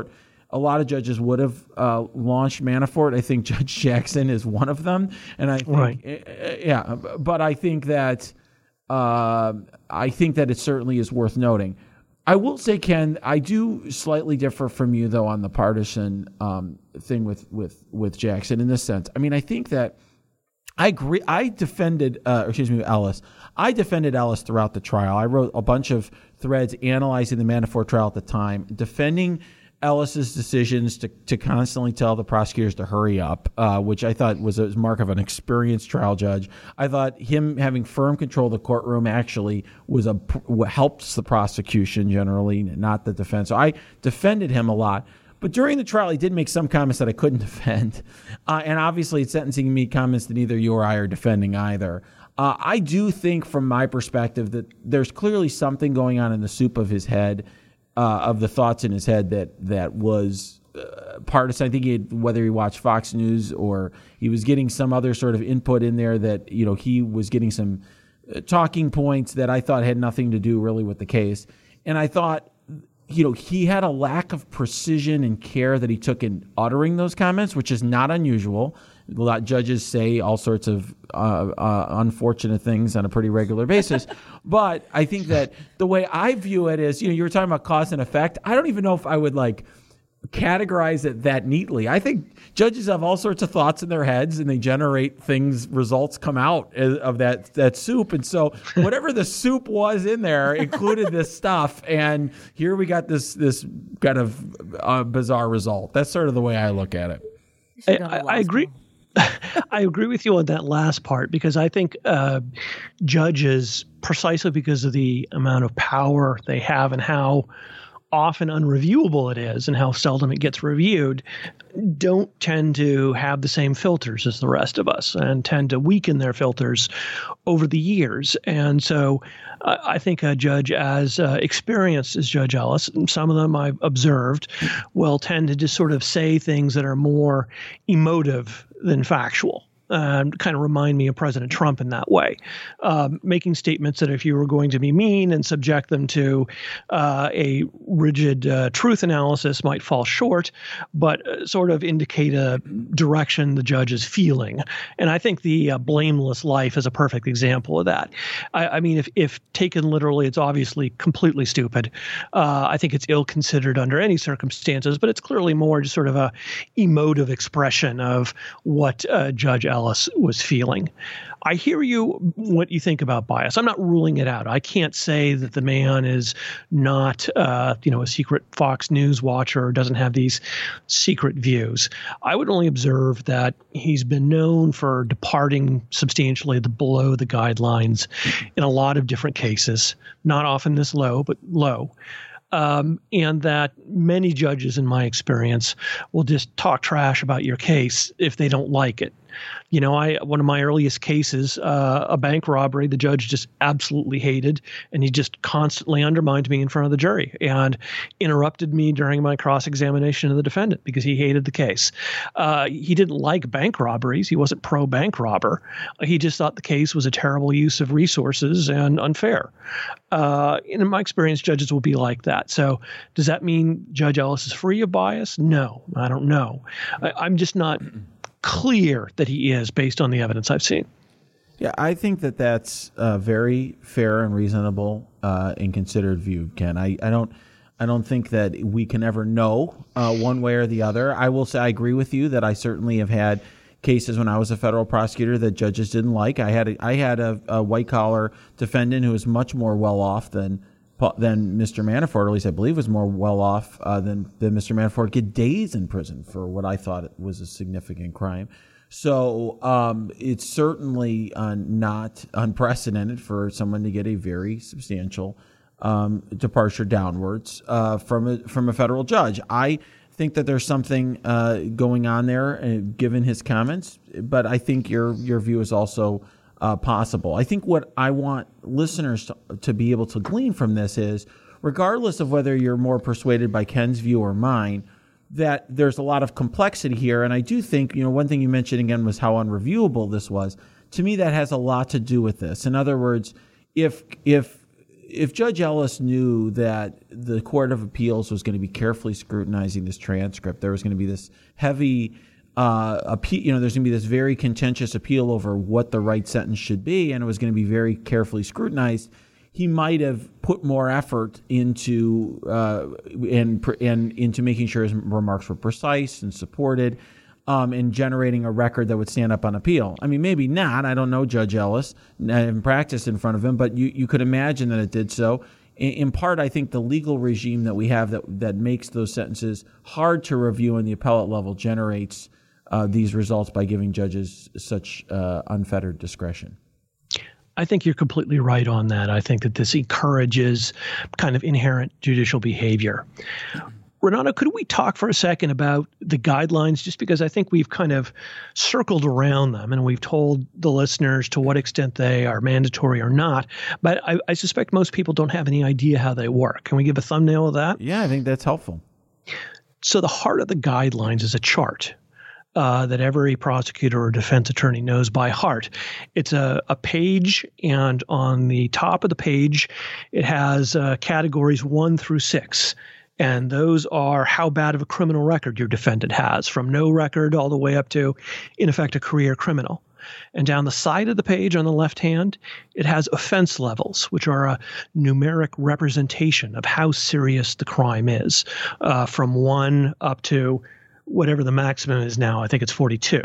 a lot of judges would have uh, launched Manafort. I think Judge Jackson is one of them, and I think, right. uh, yeah, but I think that uh, I think that it certainly is worth noting. I will say, Ken, I do slightly differ from you though on the partisan um, thing with with with Jackson in this sense. I mean, I think that I agree. I defended, uh, excuse me, Ellis. I defended Ellis throughout the trial. I wrote a bunch of threads analyzing the Manafort trial at the time, defending Ellis's decisions to, to constantly tell the prosecutors to hurry up, uh, which I thought was a mark of an experienced trial judge. I thought him having firm control of the courtroom actually was a helps the prosecution generally, not the defense. So I defended him a lot. But during the trial, he did make some comments that I couldn't defend. Uh, and obviously, it's sentencing me comments that neither you or I are defending either. Uh, I do think, from my perspective, that there's clearly something going on in the soup of his head, uh, of the thoughts in his head that that was uh, partisan. I think he had, whether he watched Fox News or he was getting some other sort of input in there that, you know, he was getting some uh, talking points that I thought had nothing to do really with the case. And I thought, you know, he had a lack of precision and care that he took in uttering those comments, which is not unusual. A lot of judges say all sorts of uh, uh, unfortunate things on a pretty regular basis. But I think that the way I view it is, you know, you were talking about cause and effect. I don't even know if I would like categorize it that neatly. I think judges have all sorts of thoughts in their heads and they generate things, results come out of that, that soup. And so whatever the soup was in there included this stuff. And here we got this, this kind of uh, bizarre result. That's sort of the way I look at it. I, I, I agree. I agree with you on that last part because I think uh, judges, precisely because of the amount of power they have and how often unreviewable it is and how seldom it gets reviewed, don't tend to have the same filters as the rest of us and tend to weaken their filters over the years. And so uh, I think a judge as uh, experienced as Judge Ellis, and some of them I've observed, will tend to just sort of say things that are more emotive than factual. Um, kind of remind me of President Trump in that way, um, making statements that if you were going to be mean and subject them to uh, a rigid uh, truth analysis might fall short, but uh, sort of indicate a direction the judge is feeling. And I think the uh, blameless life is a perfect example of that. I, I mean, if, if taken literally, it's obviously completely stupid. Uh, I think it's ill-considered under any circumstances, but it's clearly more just sort of a emotive expression of what uh, Judge Ellis was feeling. I hear you, what you think about bias. I'm not ruling it out. I can't say that the man is not, uh, you know, a secret Fox News watcher or doesn't have these secret views. I would only observe that he's been known for departing substantially the, below the guidelines in a lot of different cases, not often this low, but low. Um, and that many judges, in my experience, will just talk trash about your case if they don't like it. You know, I one of my earliest cases, uh, a bank robbery, the judge just absolutely hated, and he just constantly undermined me in front of the jury and interrupted me during my cross-examination of the defendant because he hated the case. Uh, he didn't like bank robberies. He wasn't pro-bank robber. He just thought the case was a terrible use of resources and unfair. Uh, in my experience, judges will be like that. So does that mean Judge Ellis is free of bias? No, I don't know. I, I'm just not clear that he is based on the evidence I've seen. Yeah, I think that that's a very fair and reasonable uh, and considered view, Ken. I, I don't I don't think that we can ever know uh, one way or the other. I will say I agree with you that I certainly have had cases when I was a federal prosecutor that judges didn't like. I had a, I had a, a white collar defendant who was much more well off than than Mister Manafort, or at least I believe was more well off uh, than than Mister Manafort, get days in prison for what I thought was a significant crime. So um, it's certainly uh, not unprecedented for someone to get a very substantial um, departure downwards uh, from a, from a federal judge. I think that there's something uh, going on there, uh, given his comments, but I think your your view is also Uh, possible. I think what I want listeners to, to be able to glean from this is, regardless of whether you're more persuaded by Ken's view or mine, that there's a lot of complexity here. And I do think, you know, one thing you mentioned again was how unreviewable this was. To me, that has a lot to do with this. In other words, if if if Judge Ellis knew that the Court of Appeals was going to be carefully scrutinizing this transcript, there was going to be this heavy uh, appeal, you know, there's going to be this very contentious appeal over what the right sentence should be, and it was going to be very carefully scrutinized, he might have put more effort into uh, and and into making sure his remarks were precise and supported, um, and generating a record that would stand up on appeal. I mean, maybe not. I don't know Judge Ellis. I haven't practiced in front of him, but you, you could imagine that it did so. In, in part, I think the legal regime that we have that that makes those sentences hard to review on the appellate level generates uh, these results by giving judges such uh, unfettered discretion. I think you're completely right on that. I think that this encourages kind of inherent judicial behavior. Renato, could we talk for a second about the guidelines, just because I think we've kind of circled around them and we've told the listeners to what extent they are mandatory or not, but I, I suspect most people don't have any idea how they work. Can we give a thumbnail of that? Yeah, I think that's helpful. So the heart of the guidelines is a chart. Uh, that every prosecutor or defense attorney knows by heart. It's a, a page, and on the top of the page, it has uh, categories one through six. And those are how bad of a criminal record your defendant has, from no record all the way up to, in effect, a career criminal. And down the side of the page on the left hand, it has offense levels, which are a numeric representation of how serious the crime is, uh, from one up to whatever the maximum is now. I think it's forty-two.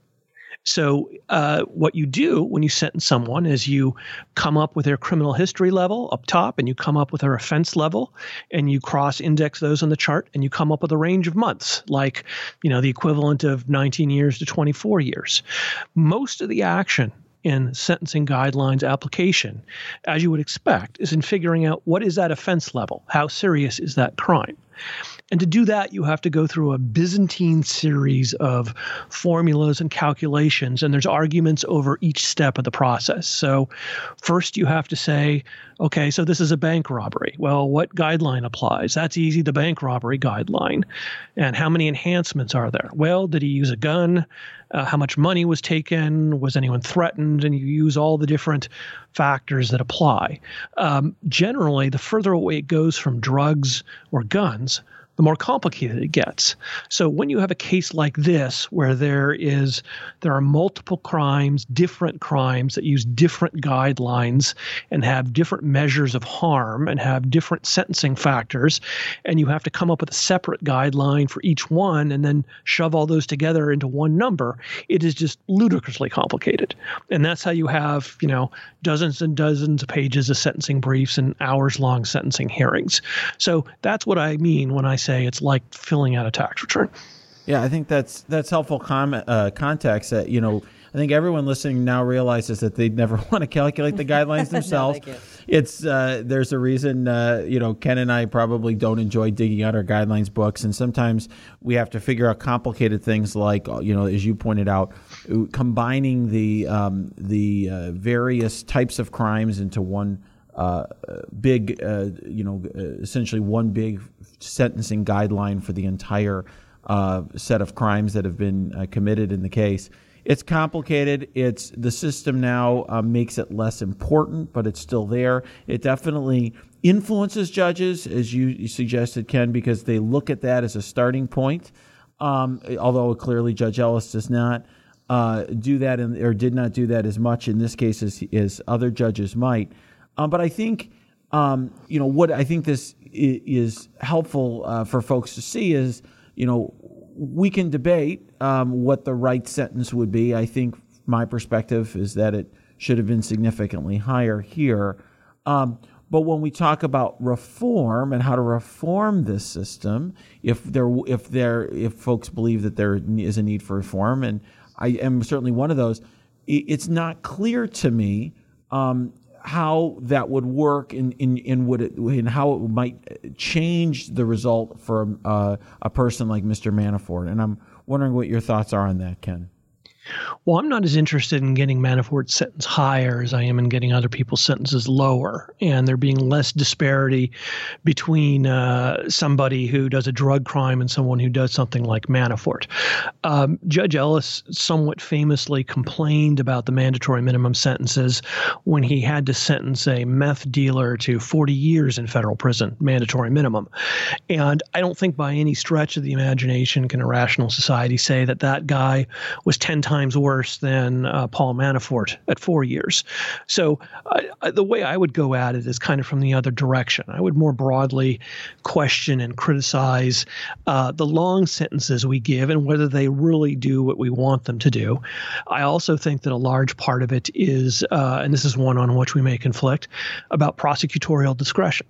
So uh, what you do when you sentence someone is you come up with their criminal history level up top, and you come up with their offense level, and you cross-index those on the chart, and you come up with a range of months, like, you know, the equivalent of nineteen years to twenty-four years. Most of the action in sentencing guidelines application, as you would expect, is in figuring out what is that offense level, how serious is that crime. And to do that, you have to go through a Byzantine series of formulas and calculations, and there's arguments over each step of the process. So first you have to say, okay, so this is a bank robbery. Well, what guideline applies? That's easy, the bank robbery guideline. And how many enhancements are there? Well, did he use a gun? Uh, how much money was taken? Was anyone threatened? And you use all the different factors that apply. Um, generally, the further away it goes from drugs or guns, the more complicated it gets. So when you have a case like this, where there is there are multiple crimes, different crimes that use different guidelines and have different measures of harm and have different sentencing factors, and you have to come up with a separate guideline for each one and then shove all those together into one number, it is just ludicrously complicated. And that's how you have, you know, dozens and dozens of pages of sentencing briefs and hours-long sentencing hearings. So that's what I mean when I say it's like filling out a tax return. Yeah, I think that's that's helpful com- uh, context. That, you know, I think everyone listening now realizes that they never want to calculate the guidelines themselves. No, it's uh, there's a reason. Uh, you know, Ken and I probably don't enjoy digging out our guidelines books, and sometimes we have to figure out complicated things like, you know, as you pointed out, combining the um, the uh, various types of crimes into one uh, big, uh, you know, essentially one big sentencing guideline for the entire uh, set of crimes that have been uh, committed in the case. It's complicated. It's the system now uh, makes it less important, but it's still there. It definitely influences judges, as you suggested, Ken, because they look at that as a starting point. Um, although clearly Judge Ellis does not uh, do that, in, or did not do that as much in this case as, as other judges might. Um, but I think, um, you know, what I think this is, is helpful uh, for folks to see is, you know, we can debate um, what the right sentence would be. I think my perspective is that it should have been significantly higher here. Um, but when we talk about reform and how to reform this system, if there, if there, if folks believe that there is a need for reform, and I am certainly one of those, it's not clear to me um, how that would work in in in would it in how it might change the result for uh, a person like Mister Manafort. And I'm wondering what your thoughts are on that, Ken. Well, I'm not as interested in getting Manafort's sentence higher as I am in getting other people's sentences lower, and there being less disparity between uh, somebody who does a drug crime and someone who does something like Manafort. Um, Judge Ellis somewhat famously complained about the mandatory minimum sentences when he had to sentence a meth dealer to forty years in federal prison, mandatory minimum. And I don't think by any stretch of the imagination can a rational society say that that guy was ten times times worse than uh, Paul Manafort at four years. So uh, the way I would go at it is kind of from the other direction. I would more broadly question and criticize uh, the long sentences we give and whether they really do what we want them to do. I also think that a large part of it is, uh, and this is one on which we may conflict, about prosecutorial discretion.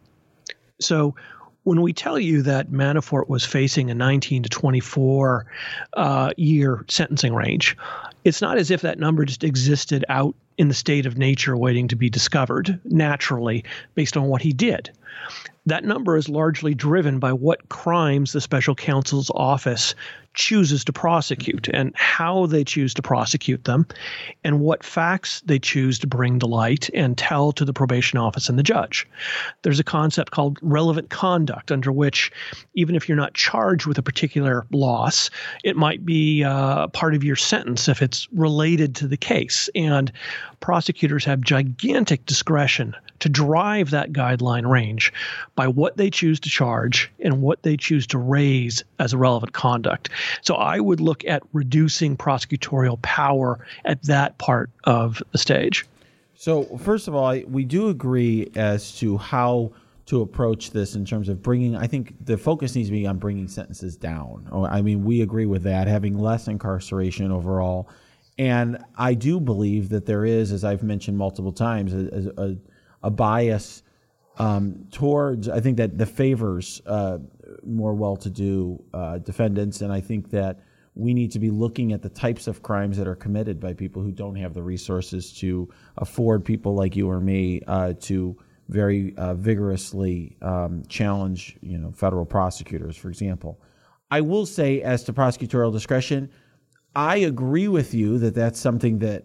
So when we tell you that Manafort was facing a nineteen to twenty-four uh, year sentencing range, it's not as if that number just existed out in the state of nature waiting to be discovered naturally based on what he did. That number is largely driven by what crimes the special counsel's office chooses to prosecute and how they choose to prosecute them and what facts they choose to bring to light and tell to the probation office and the judge. There's a concept called relevant conduct under which even if you're not charged with a particular loss, it might be uh, part of your sentence if it's related to the case. And prosecutors have gigantic discretion to drive that guideline range by what they choose to charge and what they choose to raise as a relevant conduct. So I would look at reducing prosecutorial power at that part of the stage. So first of all, I, we do agree as to how to approach this in terms of bringing, I think the focus needs to be on bringing sentences down. I mean, we agree with that, having less incarceration overall. And I do believe that there is, as I've mentioned multiple times, a, a, a bias um, towards, I think that the favors uh, more well-to-do uh, defendants. And I think that we need to be looking at the types of crimes that are committed by people who don't have the resources to afford people like you or me uh, to very uh, vigorously um, challenge, you know, federal prosecutors, for example. I will say, as to prosecutorial discretion, I agree with you that that's something that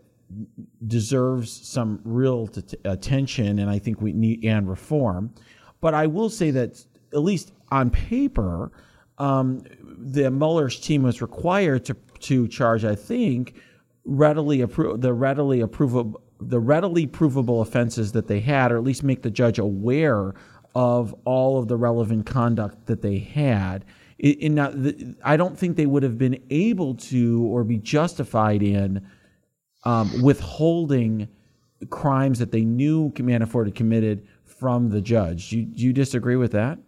deserves some real t- attention, and I think we need and reform. But I will say that, at least on paper, um, the Mueller's team was required to to charge, I think, readily appro- the readily approvable the readily provable offenses that they had, or at least make the judge aware of all of the relevant conduct that they had. In now, the, I don't think they would have been able to or be justified in um, withholding crimes that they knew Manafort had committed from the judge. Do you, do you disagree with that?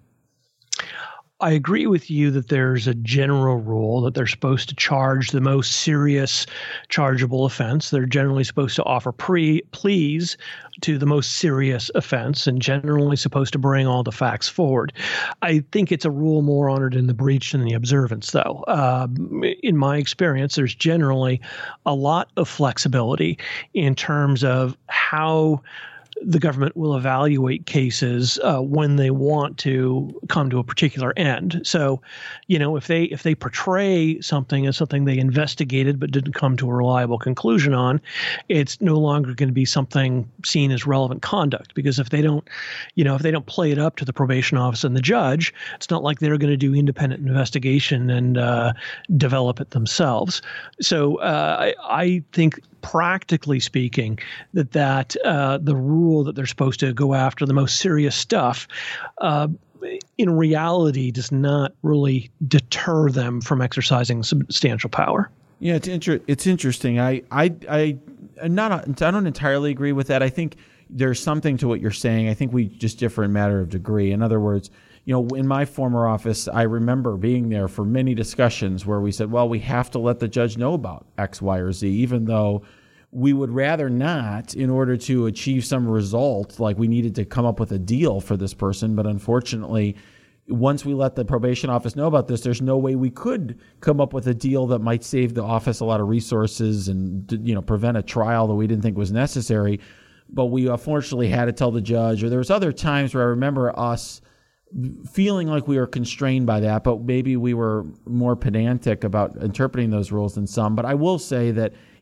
I agree with you that there's a general rule that they're supposed to charge the most serious chargeable offense. They're generally supposed to offer pre pleas to the most serious offense and generally supposed to bring all the facts forward. I think it's a rule more honored in the breach than the observance, though. Uh, in my experience, there's generally a lot of flexibility in terms of how the government will evaluate cases uh, when they want to come to a particular end. So, you know, if they if they portray something as something they investigated but didn't come to a reliable conclusion on, it's no longer going to be something seen as relevant conduct. Because if they don't, you know, if they don't play it up to the probation office and the judge, it's not like they're going to do independent investigation and uh, develop it themselves. So uh, I, I think, practically speaking, that that uh, the rule that they're supposed to go after the most serious stuff uh, in reality does not really deter them from exercising substantial power. Yeah, it's inter- it's interesting. I I I I'm not I don't entirely agree with that. I think there's something to what you're saying. I think we just differ in matter of degree. In other words, you know, in my former office, I remember being there for many discussions where we said, well, we have to let the judge know about X, Y, or Z, even though we would rather not in order to achieve some result, like we needed to come up with a deal for this person. But unfortunately, once we let the probation office know about this, there's no way we could come up with a deal that might save the office a lot of resources and, you know, prevent a trial that we didn't think was necessary. But we unfortunately had to tell the judge, or there was other times where I remember us feeling like we were constrained by that, but maybe we were more pedantic about interpreting those rules than some. But I will say that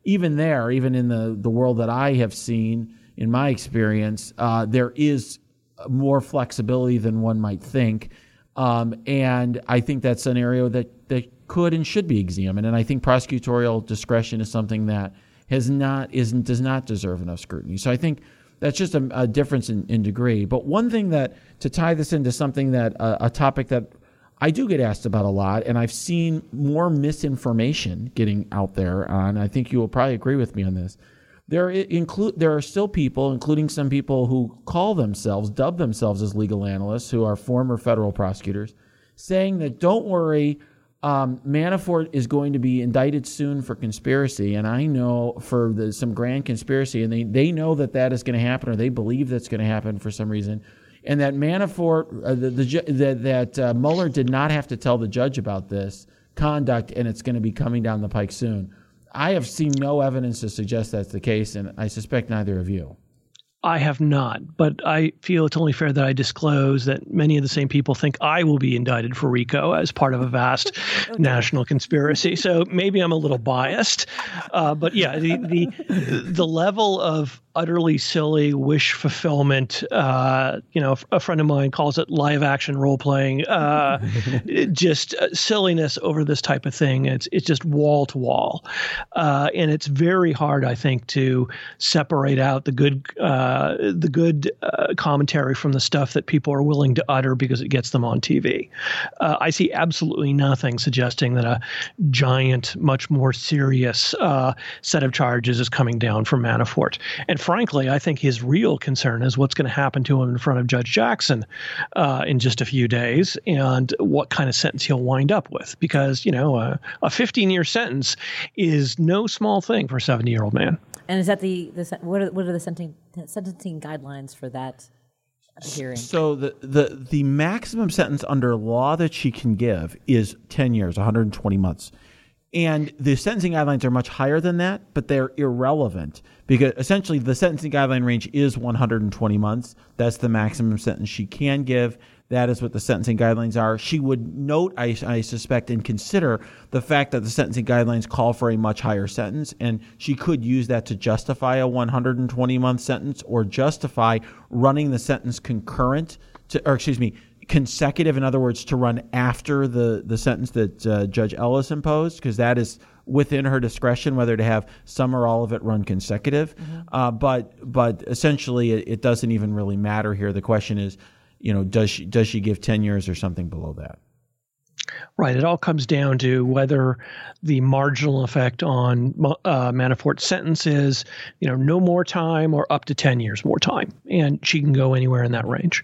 even there, even in the, the world that I have seen in my experience, uh, there is more flexibility than one might think. Um, and I think that's an area that, that could and should be examined. And I think prosecutorial discretion is something that has not isn't does not deserve enough scrutiny. So I think that's just a, a difference in, in degree. But one thing that, to tie this into something that, uh, a topic that I do get asked about a lot, and I've seen more misinformation getting out there on, I think you will probably agree with me on this. There include there are still people, including some people who call themselves, dub themselves as legal analysts, who are former federal prosecutors, saying that don't worry, um, Manafort is going to be indicted soon for conspiracy, and I know for the, some grand conspiracy, and they, they know that that is going to happen, or they believe that's going to happen for some reason, and that Manafort, uh, the, the, that, that uh, Mueller did not have to tell the judge about this conduct, and it's going to be coming down the pike soon. I have seen no evidence to suggest that's the case, and I suspect neither of you. I have not, but I feel it's only fair that I disclose that many of the same people think I will be indicted for RICO as part of a vast okay. national conspiracy. So maybe I'm a little biased, uh, but yeah, the, the the level of utterly silly wish fulfillment. Uh, you know, a friend of mine calls it live action role playing. Uh, just uh, silliness over this type of thing. It's it's just wall to wall, uh, and it's very hard, I think, to separate out the good uh, the good uh, commentary from the stuff that people are willing to utter because it gets them on T V. Uh, I see absolutely nothing suggesting that a giant, much more serious uh, set of charges is coming down from Manafort. And frankly, I think his real concern is what's going to happen to him in front of Judge Jackson uh, in just a few days, and what kind of sentence he'll wind up with. Because, you know, uh, a fifteen-year sentence is no small thing for a seventy-year-old man. And is that the, the what are what are the sentencing sentencing guidelines for that hearing? So the, the the maximum sentence under law that she can give is ten years, one hundred twenty months. And the sentencing guidelines are much higher than that, but they're irrelevant because essentially the sentencing guideline range is one hundred twenty months. That's the maximum sentence she can give. That is what the sentencing guidelines are. She would note, I, I suspect, and consider the fact that the sentencing guidelines call for a much higher sentence, and she could use that to justify a one hundred twenty month sentence or justify running the sentence concurrent to, or excuse me, consecutive, in other words, to run after the, the sentence that uh, Judge Ellis imposed, because that is within her discretion whether to have some or all of it run consecutive. Mm-hmm. Uh, but but essentially, it, it doesn't even really matter here. The question is, you know, does she does she give ten years or something below that? Right. It all comes down to whether the marginal effect on uh, Manafort's sentence is, you know, no more time or up to ten years more time, and she can go anywhere in that range.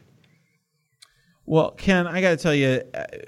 Well, Ken, I got to tell you,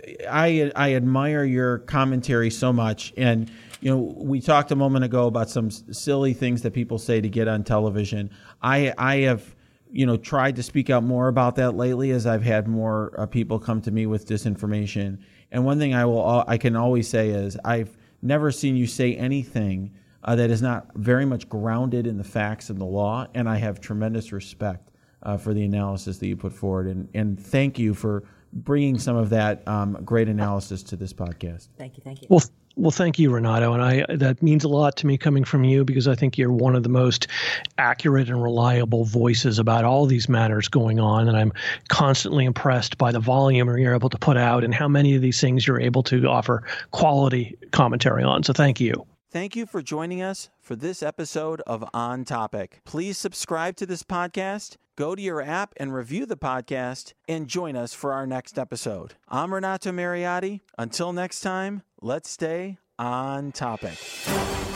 I I admire your commentary so much, and you know, we talked a moment ago about some silly things that people say to get on television. I I have, you know, tried to speak out more about that lately as I've had more uh, people come to me with disinformation. And one thing I will I can always say is I've never seen you say anything uh, that is not very much grounded in the facts and the law, and I have tremendous respect Uh, for the analysis that you put forward. And, and thank you for bringing some of that um, great analysis to this podcast. Thank you. Thank you. Well, well, thank you, Renato. And I that means a lot to me coming from you, because I think you're one of the most accurate and reliable voices about all these matters going on. And I'm constantly impressed by the volume you're able to put out and how many of these things you're able to offer quality commentary on. So thank you. Thank you for joining us for this episode of On Topic. Please subscribe to this podcast, go to your app and review the podcast, and join us for our next episode. I'm Renato Mariotti. Until next time, let's stay on topic.